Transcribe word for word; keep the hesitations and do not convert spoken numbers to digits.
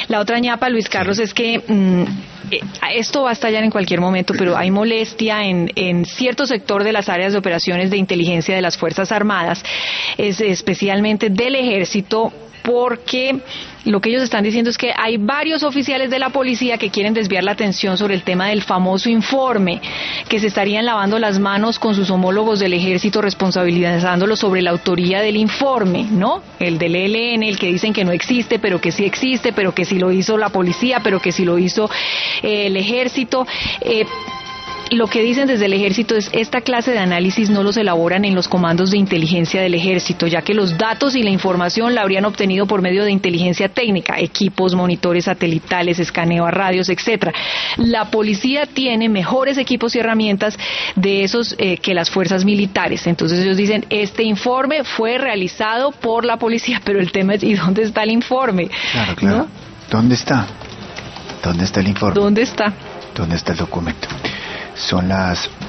La otra ñapa, Luis Carlos, es que mmm, esto va a estallar en cualquier momento, pero hay molestia en, en cierto sector de las áreas de operaciones de inteligencia de las Fuerzas Armadas, es especialmente del Ejército, porque lo que ellos están diciendo es que hay varios oficiales de la policía que quieren desviar la atención sobre el tema del famoso informe, que se estarían lavando las manos con sus homólogos del Ejército, responsabilizándolos sobre la autoría del informe, ¿no? El del E L N, el que dicen que no existe, pero que sí existe, pero que sí lo hizo la policía, pero que sí lo hizo eh, el Ejército. Eh, Lo que dicen desde el Ejército es esta clase de análisis no los elaboran en los comandos de inteligencia del Ejército, ya que los datos y la información la habrían obtenido por medio de inteligencia técnica, equipos, monitores satelitales, escaneo a radios, etcétera. La policía tiene mejores equipos y herramientas de esos eh, que las fuerzas militares. Entonces ellos dicen, este informe fue realizado por la policía, pero el tema es, ¿y dónde está el informe? Claro, claro. ¿No? ¿Dónde está? ¿Dónde está el informe? ¿Dónde está? ¿Dónde está el documento? Son las